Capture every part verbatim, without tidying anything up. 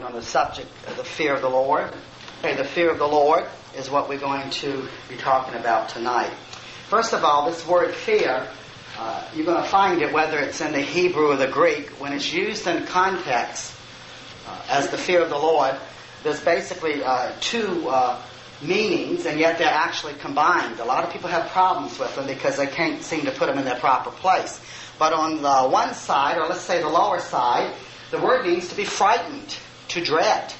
talking on the subject of the fear of the Lord. Okay, the fear of the Lord is what we're going to be talking about tonight. First of all, this word fear, uh, you're going to find it whether it's in the Hebrew or the Greek. When it's used in context uh, as the fear of the Lord, there's basically uh, two uh, meanings, and yet they're actually combined. A lot of people have problems with them because they can't seem to put them in their proper place. But on the one side, or let's say the lower side, the word means to be frightened, to dread.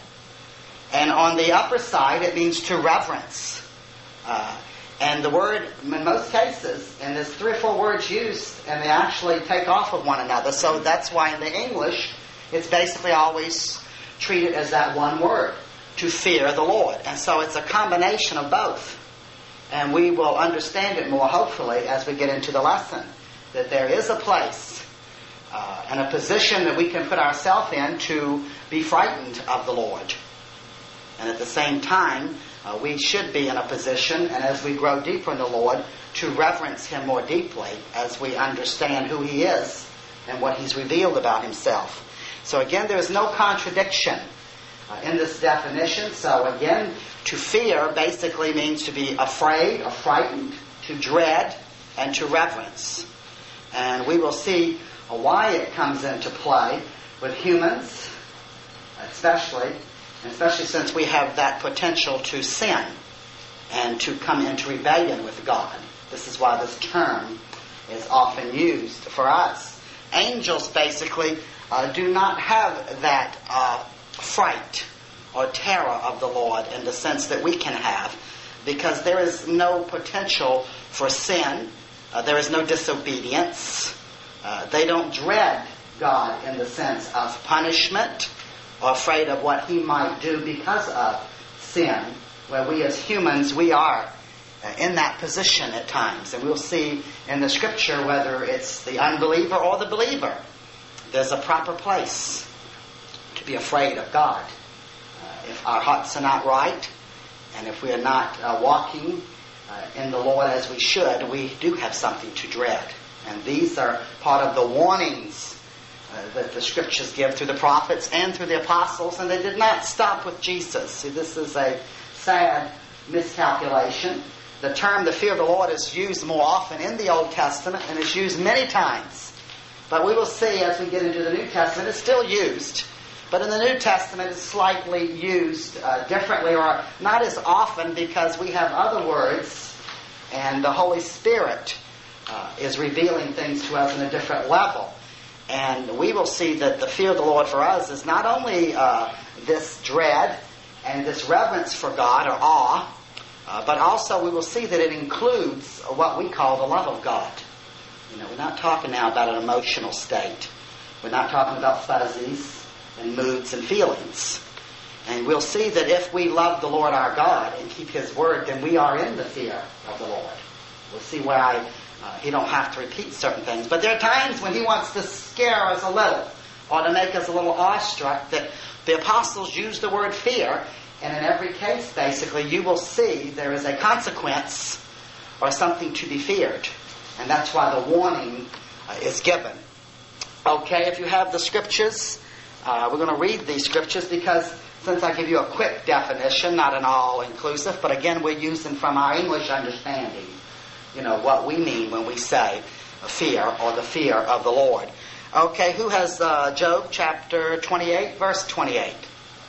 And on the upper side, it means to reverence. Uh, and the word, in most cases, and there's three or four words used, and they actually take off of one another. So that's why in the English, it's basically always treated as that one word, to fear the Lord. And so it's a combination of both. And we will understand it more, hopefully, as we get into the lesson, that there is a place uh, and a position that we can put ourselves in to be frightened of the Lord. And at the same time, uh, we should be in a position, and as we grow deeper in the Lord, to reverence Him more deeply as we understand who He is and what He's revealed about Himself. So again, there is no contradiction uh, in this definition. So again, to fear basically means to be afraid or frightened, to dread, and to reverence. And we will see why it comes into play with humans, especially, especially since we have that potential to sin and to come into rebellion with God. This is why this term is often used for us. Angels basically uh, do not have that uh, fright or terror of the Lord in the sense that we can have, because there is no potential for sin. Uh, there is no disobedience. Uh, they don't dread God in the sense of punishment or afraid of what He might do because of sin, where we as humans, we are uh, in that position at times. And we'll see in the Scripture whether it's the unbeliever or the believer, there's a proper place to be afraid of God. Uh, if our hearts are not right, and if we are not uh, walking Uh, in the Lord as we should, we do have something to dread. And these are part of the warnings uh, that the Scriptures give through the prophets and through the apostles, and they did not stop with Jesus. See, this is a sad miscalculation. The term, the fear of the Lord, is used more often in the Old Testament and is used many times. But we will see as we get into the New Testament, it's still used. But in the New Testament, it's slightly used uh, differently, or not as often, because we have other words, and the Holy Spirit uh, is revealing things to us in a different level. And we will see that the fear of the Lord for us is not only uh, this dread and this reverence for God, or awe, uh, but also we will see that it includes what we call the love of God. You know, we're not talking now about an emotional state. We're not talking about fuzzies and moods and feelings. And we'll see that if we love the Lord our God and keep His word, then we are in the fear of the Lord. We'll see why uh, He don't have to repeat certain things. But there are times when He wants to scare us a little, or to make us a little awestruck, that the apostles use the word fear, and in every case, basically, you will see there is a consequence or something to be feared. And that's why the warning uh, is given. Okay, if you have the Scriptures, Uh, we're going to read these Scriptures, because since I give you a quick definition, not an all-inclusive, but again we're using from our English understanding, you know, what we mean when we say fear, or the fear of the Lord. Okay, who has uh, Job chapter twenty-eight, verse twenty-eight?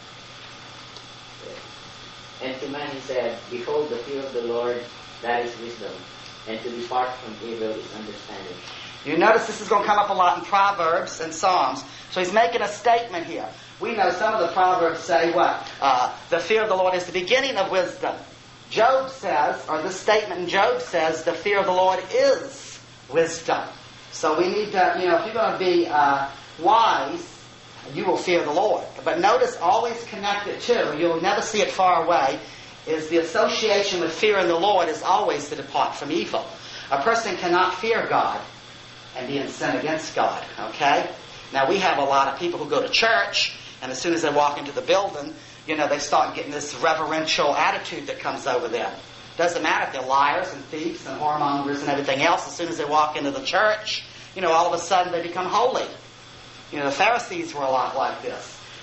And to man he said, Behold, the fear of the Lord, that is wisdom, and to depart from evil is understanding. You notice this is going to come up a lot in Proverbs and Psalms. So he's making a statement here. We know some of the Proverbs say what? Uh, the fear of the Lord is the beginning of wisdom. Job says, or this statement in Job says, the fear of the Lord is wisdom. So we need to, you know, if you're going to be uh, wise, you will fear the Lord. But notice, always connected to, you'll never see it far away, is the association with fear in the Lord is always to depart from evil. A person cannot fear God and be in sin against God, okay? Now, we have a lot of people who go to church, and as soon as they walk into the building, you know, they start getting this reverential attitude that comes over them. Doesn't matter if they're liars and thieves and whoremongers and everything else. As soon as they walk into the church, you know, all of a sudden they become holy. You know, the Pharisees were a lot like this.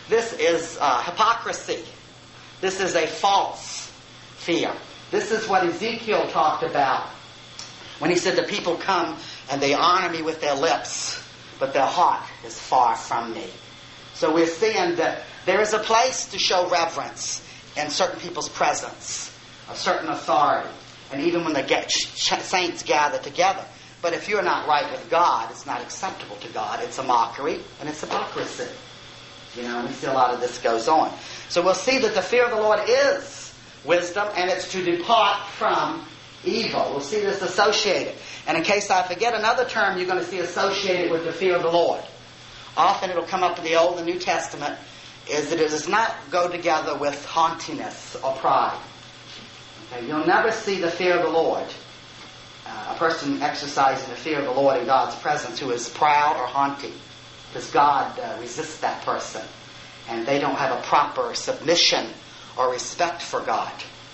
this is uh, hypocrisy. This is a false fear. This is what Ezekiel talked about when he said, the people come and they honor me with their lips, but their heart is far from me. So we're seeing that there is a place to show reverence in certain people's presence, a certain authority, and even when the get, saints gather together. But if you're not right with God, it's not acceptable to God. It's a mockery and it's hypocrisy. You know, we see a lot of this goes on. So we'll see that the fear of the Lord is wisdom, and it's to depart from evil. We'll see this associated. And in case I forget another term you're going to see associated with the fear of the Lord, often it'll come up in the Old and New Testament, is that it does not go together with haughtiness or pride. Okay? You'll never see the fear of the Lord, uh, a person exercising the fear of the Lord in God's presence who is proud or haughty, because God uh, resists that person, and they don't have a proper submission or respect for God.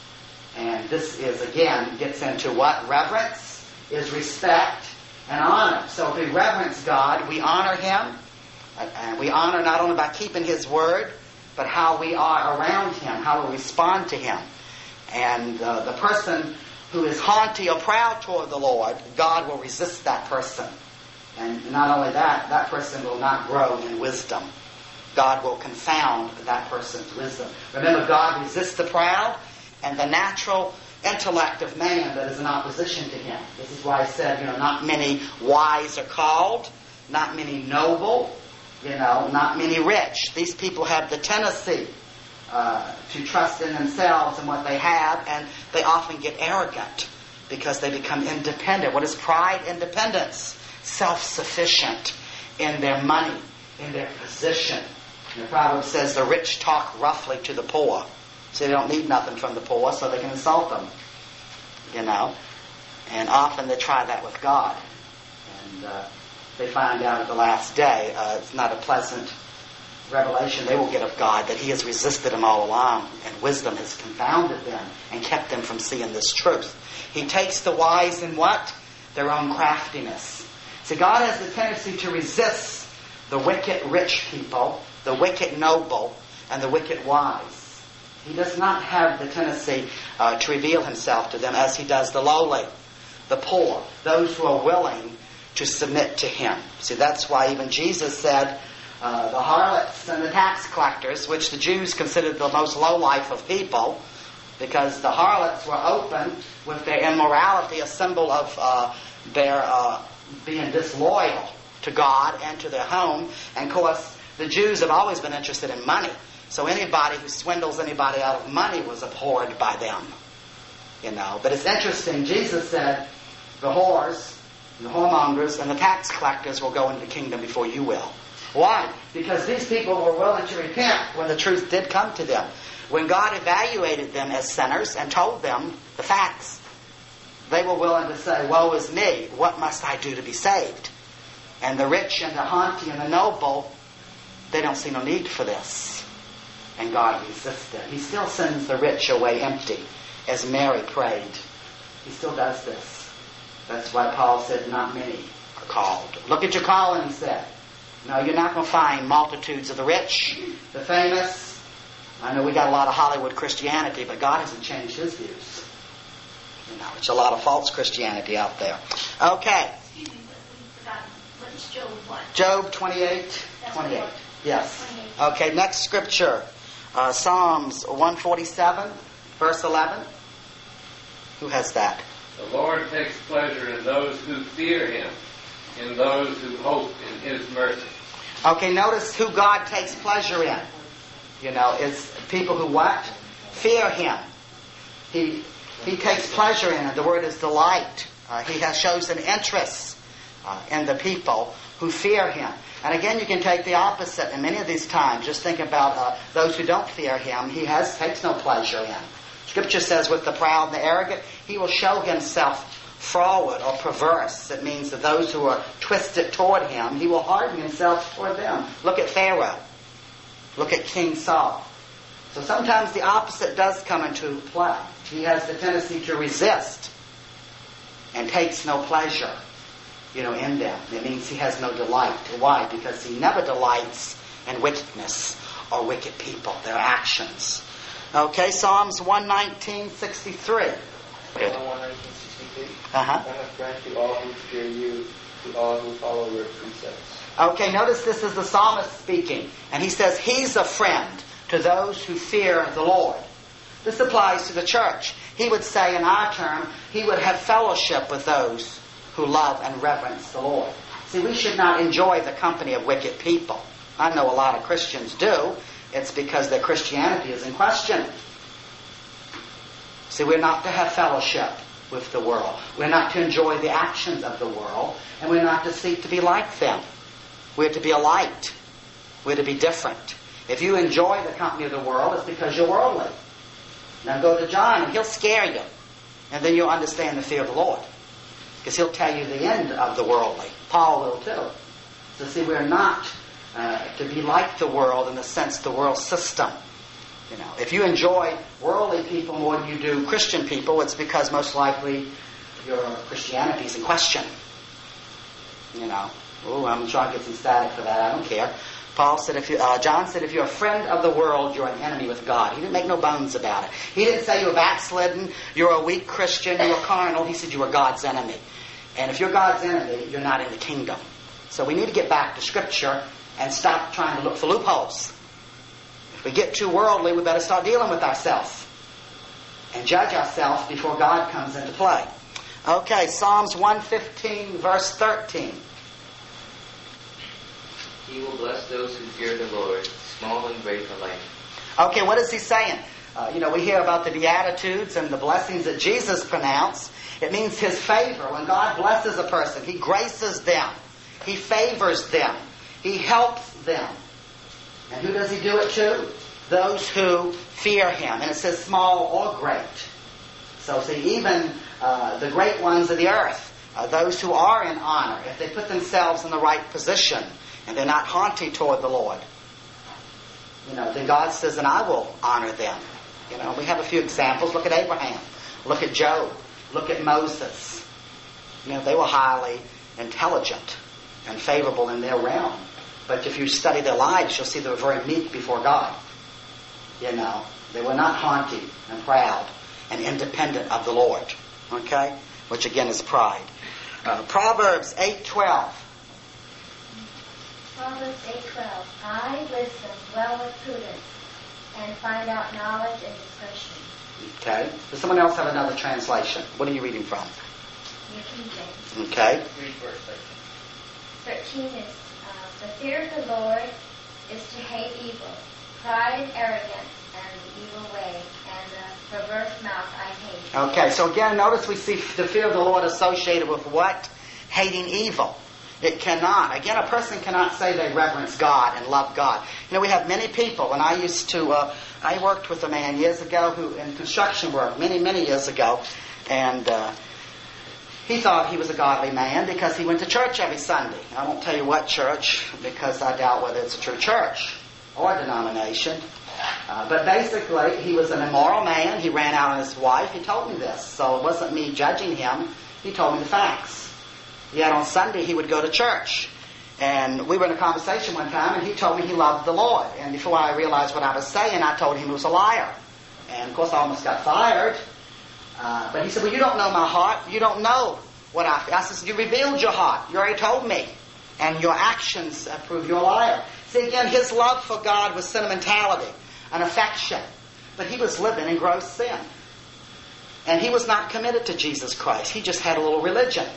And this is, again, gets into what? Reverence is respect and honor. So if we reverence God, we honor Him. And we honor not only by keeping His word, but how we are around Him, how we respond to Him. And uh, the person who is haughty or proud toward the Lord, God will resist that person. And not only that, that person will not grow in wisdom. God will confound that person's wisdom. Remember, God resists the proud and the natural intellect of man that is in opposition to Him. This is why I said, you know, not many wise are called, not many noble, you know, not many rich. These people have the tendency uh, to trust in themselves and what they have, and they often get arrogant because they become independent. What is pride? Independence. Self-sufficient in their money, in their position. And the proverb says the rich talk roughly to the poor. So they don't need nothing from the poor, so they can insult them. You know? And often they try that with God. And uh, they find out at the last day uh, it's not a pleasant revelation they will get of God, that He has resisted them all along, and wisdom has confounded them and kept them from seeing this truth. He takes the wise in what? Their own craftiness. See, God has the tendency to resist the wicked rich people, the wicked noble, and the wicked wise. He does not have the tendency uh, to reveal Himself to them as He does the lowly, the poor, those who are willing to submit to Him. See, that's why even Jesus said uh, the harlots and the tax collectors, which the Jews considered the most lowlife of people, because the harlots were open with their immorality, a symbol of uh, their uh, being disloyal to God and to their home. And of course, the Jews have always been interested in money. So anybody who swindles anybody out of money was abhorred by them. You know, but it's interesting. Jesus said, the whores, the whoremongers, and the tax collectors will go into the kingdom before you will. Why? Because these people were willing to repent when the truth did come to them. When God evaluated them as sinners and told them the facts, they were willing to say, woe is me, what must I do to be saved? And the rich and the haughty and the noble, they don't see no need for this. And God resists them. He still sends the rich away empty, as Mary prayed. He still does this. That's why Paul said, not many are called. Look at your calling, he said. No, you're not going to find multitudes of the rich, the famous. I know we got a lot of Hollywood Christianity, but God hasn't changed His views. You know, it's a lot of false Christianity out there. Okay. Excuse me, but we forgot. What is Job what? Job twenty-eight. That's twenty-eight. what? Yes. twenty-eight. Okay, next scripture. Uh, Psalms one forty-seven, verse eleven. Who has that? The Lord takes pleasure in those who fear Him, in those who hope in His mercy. Okay, notice who God takes pleasure in. You know, is people who what? Fear Him. He He takes pleasure in it. The word is delight. Uh, he has shows an interest uh, in the people who fear Him. And again, you can take the opposite. In many of these times, just think about uh, those who don't fear Him. He has takes no pleasure in. Scripture says, with the proud and the arrogant, He will show Himself froward or perverse. It means that those who are twisted toward Him, He will harden Himself toward them. Look at Pharaoh. Look at King Saul. So sometimes the opposite does come into play. He has the tendency to resist and takes no pleasure, you know, in them. It means He has no delight. Why? Because He never delights in wickedness are wicked people, their actions. Okay, Psalms one nineteen, sixty-three. Psalm one nineteen, sixty-three. Uh-huh. I'm a friend to all who fear you, to all who follow your precepts. Okay, notice this is the psalmist speaking, and he says he's a friend to those who fear the Lord. This applies to the church. He would say in our term, he would have fellowship with those who love and reverence the Lord. See, we should not enjoy the company of wicked people. I know a lot of Christians do. It's because their Christianity is in question. See, we're not to have fellowship with the world. We're not to enjoy the actions of the world, and we're not to seek to be like them. We're to be a light. We're to be different. If you enjoy the company of the world, it's because you're worldly. Now go to John, and he'll scare you. And then you'll understand the fear of the Lord. Because he'll tell you the end of the worldly. Paul will too. So see, we're not uh, to be like the world in the sense the world system. You know, if you enjoy worldly people more than you do Christian people, it's because most likely your Christianity is in question. You know, oh, I'm trying to get some static for that. I don't care. Paul said, if you, uh, John said, if you're a friend of the world, you're an enemy with God. He didn't make no bones about it. He didn't say you're backslidden, you're a weak Christian, you're carnal. He said you were God's enemy. And if you're God's enemy, you're not in the kingdom. So we need to get back to Scripture and stop trying to look for loopholes. If we get too worldly, we better start dealing with ourselves and judge ourselves before God comes into play. Okay, Psalms one fifteen, verse thirteen. He will bless those who fear the Lord, small and great alike. Okay, what is he saying? Uh, you know, we hear about the Beatitudes and the blessings that Jesus pronounced. It means his favor. When God blesses a person, he graces them. He favors them. He helps them. And who does he do it to? Those who fear him. And it says small or great. So see, even uh, the great ones of the earth, uh, those who are in honor, if they put themselves in the right position, and they're not haughty toward the Lord, you know, then God says, and I will honor them. You know, we have a few examples. Look at Abraham. Look at Job. Look at Moses. You know, they were highly intelligent and favorable in their realm. But if you study their lives, you'll see they were very meek before God. You know, they were not haughty and proud and independent of the Lord. Okay? Which again is pride. Uh, Proverbs eight twelve. Proverbs eight twelve. I, wisdom, dwell with prudence, and find out knowledge and discretion. Okay. Does someone else have another translation? What are you reading from? New King James. Okay. Read verse thirteen. thirteen is, uh, the fear of the Lord is to hate evil, pride and arrogance, and the evil way, and the perverse mouth I hate. Okay, so again, notice we see the fear of the Lord associated with what? Hating evil. It cannot. Again, a person cannot say they reverence God and love God. You know, we have many people, and I used to, uh, I worked with a man years ago who, in construction work, many, many years ago, and uh, he thought he was a godly man because he went to church every Sunday. I won't tell you what church, because I doubt whether it's a true church or denomination. Uh, but basically, he was an immoral man. He ran out on his wife. He told me this. So it wasn't me judging him. He told me the facts. Yet on Sunday, he would go to church. And we were in a conversation one time, and he told me he loved the Lord. And before I realized what I was saying, I told him he was a liar. And, of course, I almost got fired. Uh, but he said, well, you don't know my heart. You don't know what I feel. I said, you revealed your heart. You already told me. And your actions uh, prove you're a liar. See, again, his love for God was sentimentality, an affection. But he was living in gross sin. And he was not committed to Jesus Christ. He just had a little religion.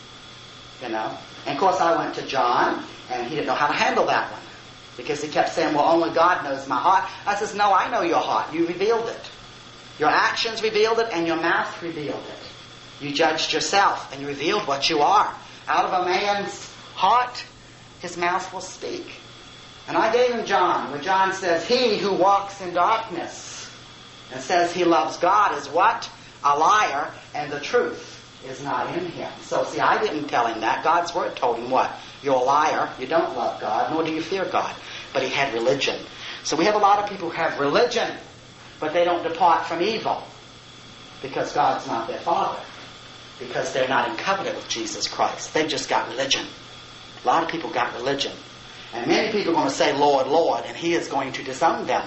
You know? And, of course, I went to John, and he didn't know how to handle that one. Because he kept saying, well, only God knows my heart. I says, no, I know your heart. You revealed it. Your actions revealed it, and your mouth revealed it. You judged yourself, and you revealed what you are. Out of a man's heart, his mouth will speak. And I gave him John, where John says, he who walks in darkness and says he loves God is what? A liar, and the truth is not in him. So, see, I didn't tell him that. God's Word told him what? You're a liar. You don't love God, nor do you fear God. But he had religion. So we have a lot of people who have religion, but they don't depart from evil because God's not their Father. Because they're not in covenant with Jesus Christ. They've just got religion. A lot of people got religion. And many people are going to say, Lord, Lord, and He is going to disown them.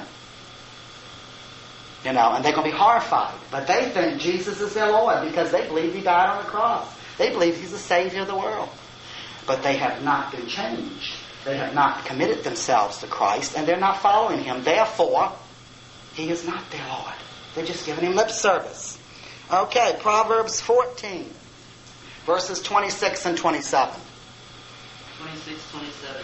You know, and they're going to be horrified. But they think Jesus is their Lord because they believe He died on the cross. They believe He's the Savior of the world. But they have not been changed. They have not committed themselves to Christ, and they're not following Him. Therefore, He is not their Lord. They're just giving Him lip service. Okay, Proverbs fourteen, verses twenty-six and twenty-seven. twenty-six, twenty-seven.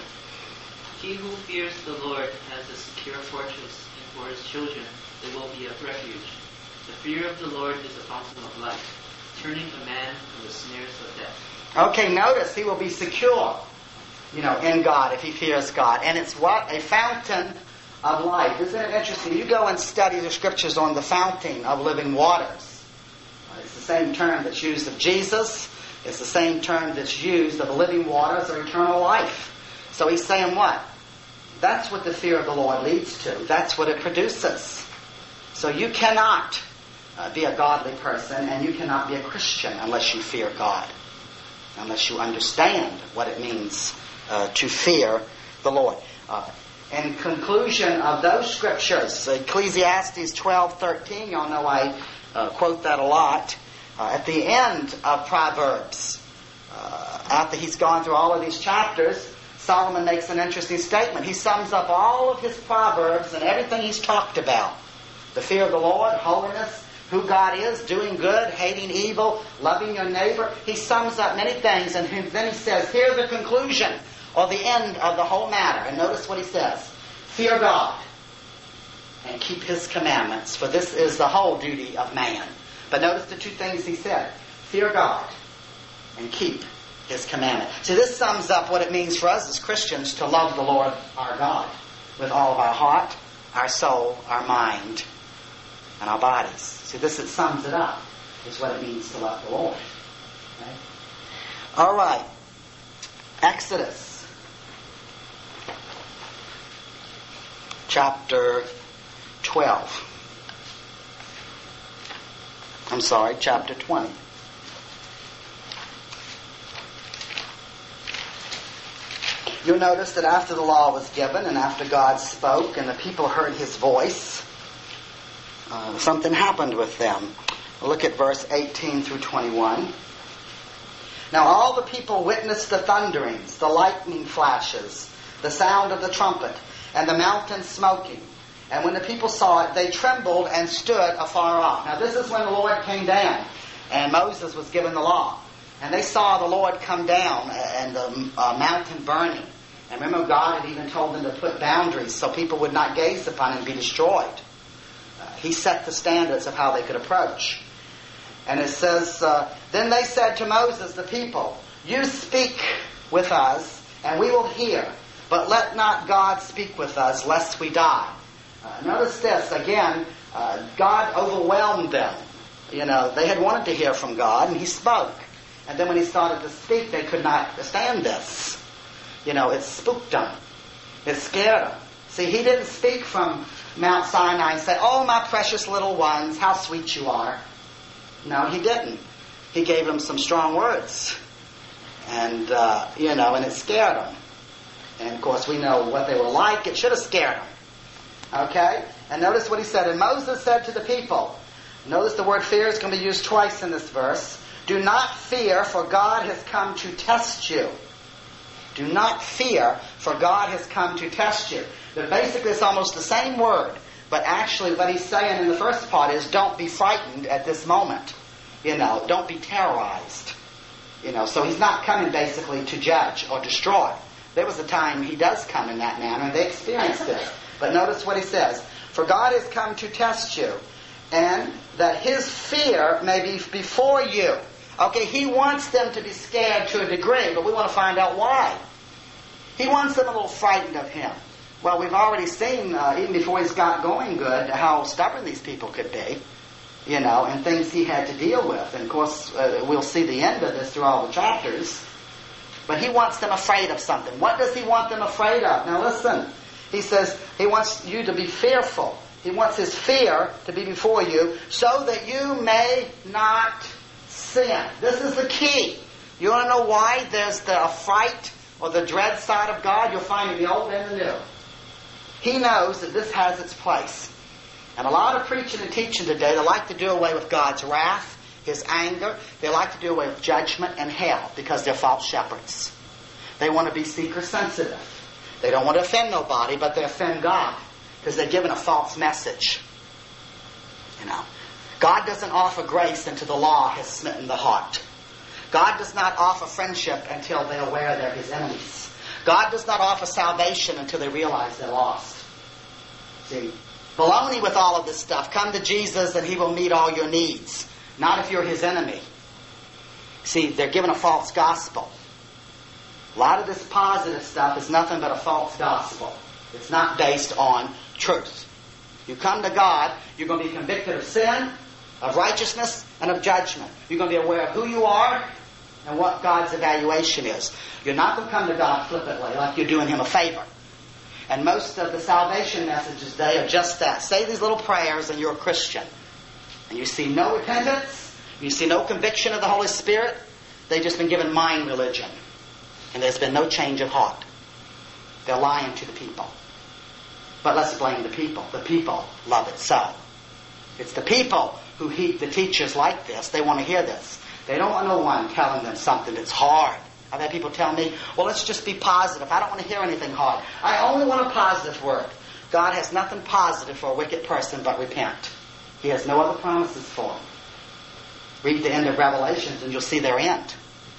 He who fears the Lord has a secure fortress, and for his children there will be a refuge. The fear of the Lord is a fountain of life, turning a man from the snares of death. Okay, notice he will be secure, you know, in God if he fears God. And it's what? A fountain of life. Isn't it interesting? You go and study the scriptures on the fountain of living waters. It's the same term that's used of Jesus. It's the same term that's used of the living waters or eternal life. So he's saying what? That's what the fear of the Lord leads to. That's what it produces. So you cannot uh, be a godly person, and you cannot be a Christian unless you fear God. Unless you understand what it means uh, to fear the Lord. Uh, in conclusion of those scriptures, Ecclesiastes twelve thirteen, y'all know I uh, quote that a lot. Uh, at the end of Proverbs, uh, after he's gone through all of these chapters, Solomon makes an interesting statement. He sums up all of his Proverbs and everything he's talked about. The fear of the Lord, holiness, who God is, doing good, hating evil, loving your neighbor. He sums up many things, and then he says, here's the conclusion or the end of the whole matter. And notice what he says. Fear God and keep His commandments, for this is the whole duty of man. But notice the two things he said. Fear God and keep His commandment. See, this sums up what it means for us as Christians to love the Lord our God with all of our heart, our soul, our mind, and our bodies. See, this it sums it up, is what it means to love the Lord. Okay? All right. Exodus. Chapter twelve. I'm sorry, chapter twenty. You'll notice that after the law was given and after God spoke and the people heard His voice, uh, something happened with them. Look at verse eighteen through twenty-one. Now all the people witnessed the thunderings, the lightning flashes, the sound of the trumpet, and the mountain smoking. And when the people saw it, they trembled and stood afar off. Now this is when the Lord came down and Moses was given the law. And they saw the Lord come down and the uh, mountain burning. And remember, God had even told them to put boundaries so people would not gaze upon it and be destroyed. Uh, he set the standards of how they could approach. And it says, uh, Then they said to Moses, the people, You speak with us, and we will hear. But let not God speak with us, lest we die. Uh, notice this, again, uh, God overwhelmed them. You know, they had wanted to hear from God, and He spoke. And then when He started to speak, they could not stand this. You know, it spooked them. It scared them. See, He didn't speak from Mount Sinai and say, Oh, my precious little ones, how sweet you are. No, He didn't. He gave them some strong words. And, uh, you know, and it scared them. And, of course, we know what they were like. It should have scared them. Okay? And notice what He said. And Moses said to the people, notice the word fear is going to be used twice in this verse. Do not fear, for God has come to test you. Do not fear, for God has come to test you. But basically it's almost the same word. But actually what He's saying in the first part is don't be frightened at this moment. You know, don't be terrorized. You know, so He's not coming basically to judge or destroy. There was a time He does come in that manner, and they experienced it. But notice what He says. For God has come to test you, and that His fear may be before you. Okay, He wants them to be scared to a degree, but we want to find out why. He wants them a little frightened of Him. Well, we've already seen, uh, even before He's got going good, how stubborn these people could be. You know, and things He had to deal with. And of course, uh, we'll see the end of this through all the chapters. But He wants them afraid of something. What does He want them afraid of? Now listen. He says He wants you to be fearful. He wants His fear to be before you so that you may not sin. This is the key. You want to know why there's the, a fright or the dread side of God, you'll find in the Old and the New. He knows that this has its place. And a lot of preaching and teaching today, they like to do away with God's wrath, His anger. They like to do away with judgment and hell because they're false shepherds. They want to be seeker sensitive. They don't want to offend nobody, but they offend God because they're given a false message. You know, God doesn't offer grace until the law has smitten the heart. God does not offer friendship until they're aware they're His enemies. God does not offer salvation until they realize they're lost. See, baloney with all of this stuff. Come to Jesus and He will meet all your needs. Not if you're His enemy. See, they're given a false gospel. A lot of this positive stuff is nothing but a false gospel. It's not based on truth. You come to God, you're going to be convicted of sin, of righteousness, and of judgment. You're going to be aware of who you are and what God's evaluation is. You're not going to come to God flippantly like you're doing Him a favor. And most of the salvation messages today are just that. Say these little prayers and you're a Christian. And you see no repentance, you see no conviction of the Holy Spirit. They've just been given mind religion. And there's been no change of heart. They're lying to the people. But let's blame the people. The people love it so. It's the people who heed the teachers like this. They want to hear this. They don't want no one telling them something that's hard. I've had people tell me, well, let's just be positive. I don't want to hear anything hard. I only want a positive word. God has nothing positive for a wicked person but repent. He has no other promises for them. Read the end of Revelations and you'll see their end.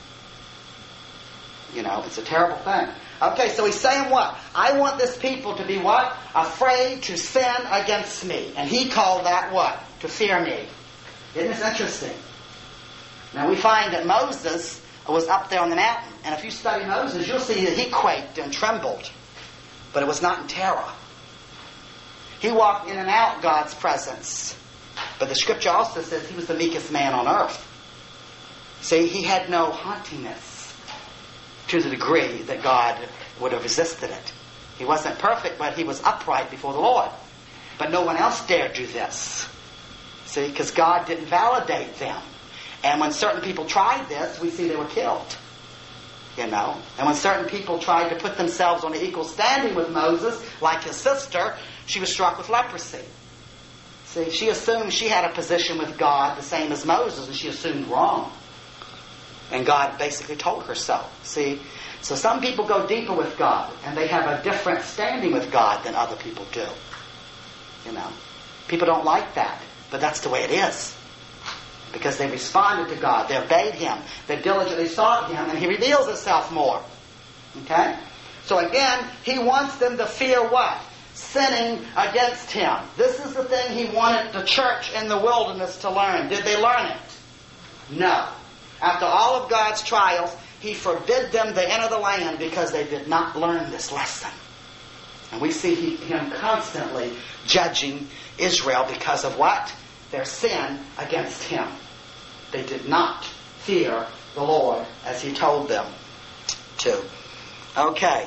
You know, it's a terrible thing. Okay, so he's saying what? I want this people to be what? Afraid to sin against me. And he called that what? To fear me. Isn't this interesting? Now we find that Moses was up there on the mountain. And if you study Moses, you'll see that he quaked and trembled. But it was not in terror. He walked in and out God's presence. But the scripture also says he was the meekest man on earth. See, he had no haughtiness to the degree that God would have resisted it. He wasn't perfect, but he was upright before the Lord. But no one else dared do this. See, because God didn't validate them. And when certain people tried this, we see they were killed. You know? And when certain people tried to put themselves on an equal standing with Moses, like his sister, she was struck with leprosy. See, she assumed she had a position with God the same as Moses, and she assumed wrong. And God basically told her so. See? So some people go deeper with God, and they have a different standing with God than other people do. You know? People don't like that, but that's the way it is. Because they responded to God. They obeyed Him. They diligently sought Him, and He reveals Himself more. Okay? So again, He wants them to fear what? Sinning against Him. This is the thing He wanted the church in the wilderness to learn. Did they learn it? No. After all of God's trials, He forbid them to enter the land because they did not learn this lesson. And we see he, Him constantly judging Israel because of what? Their sin against Him. They did not fear the Lord as He told them to. Okay.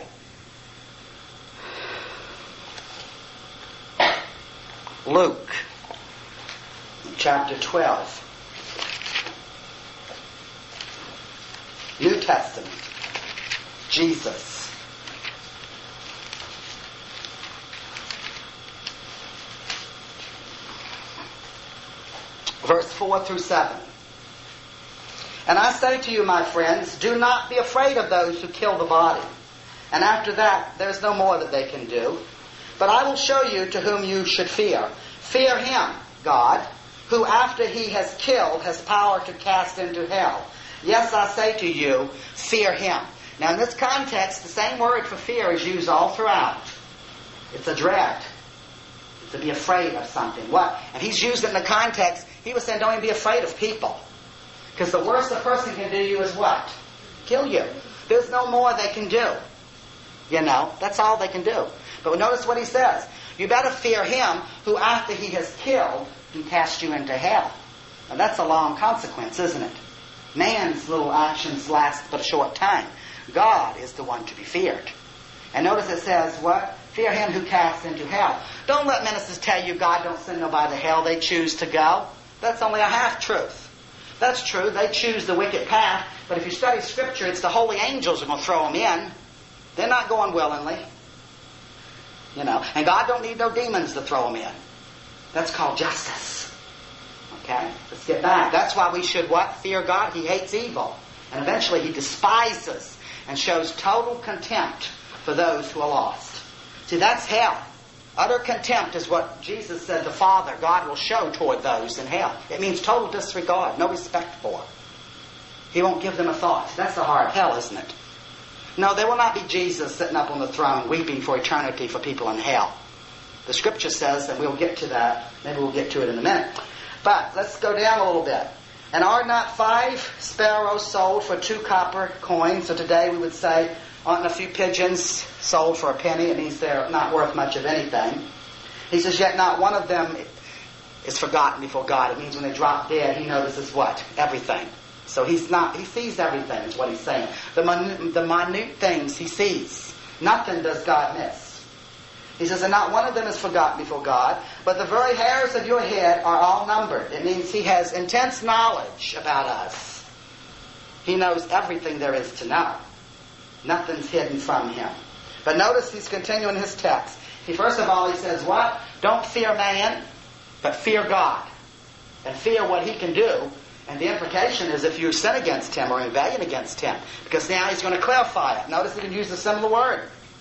Luke, chapter twelve. New Testament. Jesus. Verse four through seven. And I say to you, my friends, do not be afraid of those who kill the body. And after that, there's no more that they can do. But I will show you to whom you should fear. Fear Him, God, who after He has killed has power to cast into hell. Yes, I say to you, fear Him. Now in this context, the same word for fear is used all throughout. It's a dread. It's to be afraid of something. What? And He's used it in the context. He was saying, don't even be afraid of people. Because the worst a person can do you is what? Kill you. There's no more they can do. You know, that's all they can do. But notice what He says. You better fear Him who after He has killed can cast you into hell. And that's a long consequence, isn't it? Man's little actions last but a short time. God is the one to be feared. And notice it says what? Fear Him who casts into hell. Don't let ministers tell you God don't send nobody to hell. They choose to go. That's only a half-truth. That's true. They choose the wicked path. But if you study Scripture, it's the holy angels who are going to throw them in. They're not going willingly. You know, and God don't need no demons to throw them in. That's called justice. Okay? Let's get back. That's why we should what? Fear God. He hates evil. And eventually He despises and shows total contempt for those who are lost. See, that's hell. Utter contempt is what Jesus said the Father, God will show toward those in hell. It means total disregard, no respect for. He won't give them a thought. That's the horror of hell, isn't it? No, there will not be Jesus sitting up on the throne weeping for eternity for people in hell. The Scripture says, and we'll get to that, maybe we'll get to it in a minute. But let's go down a little bit. And are not five sparrows sold for two copper coins? So today we would say, aren't a few pigeons sold for a penny? It means they're not worth much of anything. He says, yet not one of them is forgotten before God. It means when they drop dead, He notices what? Everything. So He's not, He sees everything is what He's saying. The minute, the minute things He sees. Nothing does God miss. He says, and not one of them is forgotten before God, but the very hairs of your head are all numbered. It means He has intense knowledge about us. He knows everything there is to know. Nothing's hidden from Him. But notice He's continuing His text. He first of all, He says, what? Don't fear man, but fear God. And fear what He can do. And the implication is if you sin against Him or rebellion against Him. Because now He's going to clarify it. Notice He can use a similar word.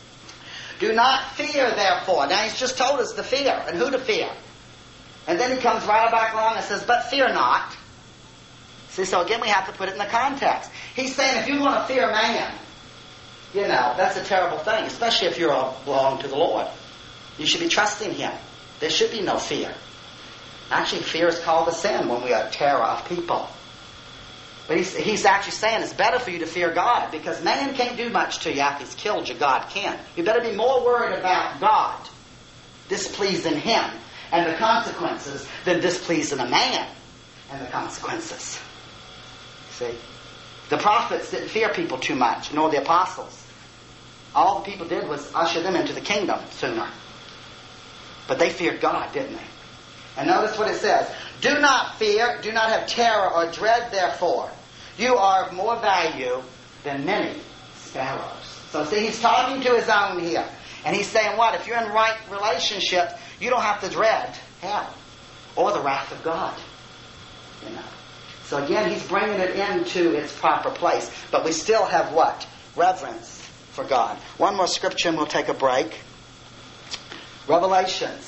Do not fear, therefore. Now He's just told us to fear and who to fear. And then He comes right back along and says, but fear not. See, so again we have to put it in the context. He's saying if you want to fear man, you know, that's a terrible thing, especially if you belong to the Lord. You should be trusting Him. There should be no fear. Actually, fear is called a sin when we are terror of people. But he's, he's actually saying it's better for you to fear God because man can't do much to you after He's killed you. God can. You better be more worried about God displeasing Him and the consequences than displeasing a man and the consequences. See? The prophets didn't fear people too much, nor the apostles. All the people did was usher them into the kingdom sooner. But they feared God, didn't they? And notice what it says. Do not fear, do not have terror or dread, therefore. You are of more value than many sparrows. So see, He's talking to His own here. And He's saying what? If you're in right relationship, you don't have to dread hell or the wrath of God. You know. So again, He's bringing it into its proper place. But we still have what? Reverence for God. One more scripture and we'll take a break. Revelations.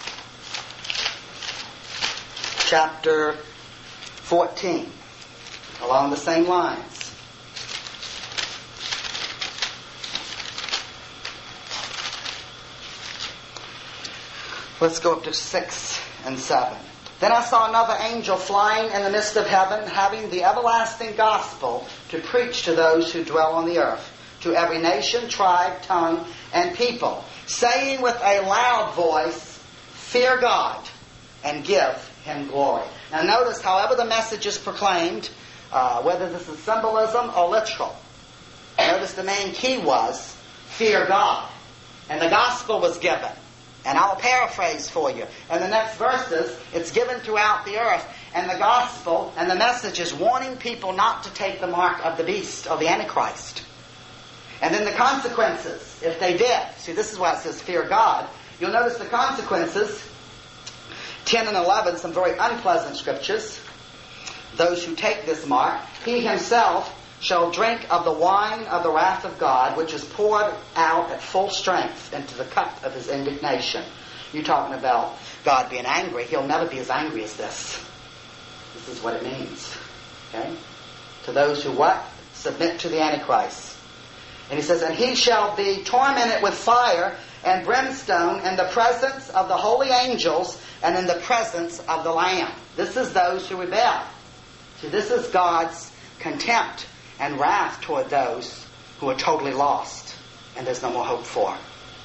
Chapter fourteen, along the same lines. Let's go up to six and seven. Then I saw another angel flying in the midst of heaven, having the everlasting gospel to preach to those who dwell on the earth, to every nation, tribe, tongue, and people, saying with a loud voice, fear God and give Him glory. Now notice, however the message is proclaimed, uh, whether this is symbolism or literal, notice the main key was, fear God. And the gospel was given. And I'll paraphrase for you. In the next verses, it's given throughout the earth. And the gospel and the message is warning people not to take the mark of the beast or the Antichrist. And then the consequences, if they did. See, this is why it says fear God. You'll notice the consequences. ten and eleven, some very unpleasant scriptures. Those who take this mark, He Himself shall drink of the wine of the wrath of God, which is poured out at full strength into the cup of His indignation. You're talking about God being angry. He'll never be as angry as this. This is what it means. Okay? To those who what? Submit to the Antichrist. And He says, and He shall be tormented with fire and brimstone in the presence of the holy angels and in the presence of the Lamb. This is those who rebel. See, this is God's contempt and wrath toward those who are totally lost and there's no more hope for.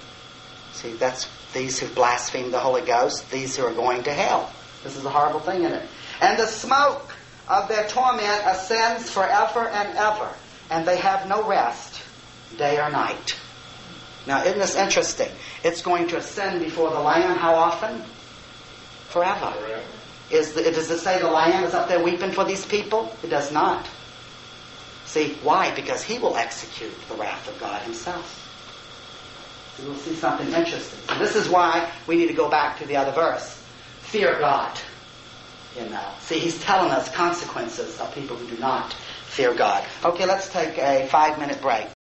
See, that's these who blaspheme the Holy Ghost, these who are going to hell. This is a horrible thing in it. And the smoke of their torment ascends forever and ever, and they have no rest day or night. Now, isn't this interesting? It's going to ascend before the Lamb how often? Forever. Forever. Is the, does it say the Lamb is up there weeping for these people? It does not. See, why? Because He will execute the wrath of God Himself. So we'll see something interesting. So this is why we need to go back to the other verse. Fear God. You know. See, he's telling us consequences of people who do not fear God. Okay, let's take a five-minute break.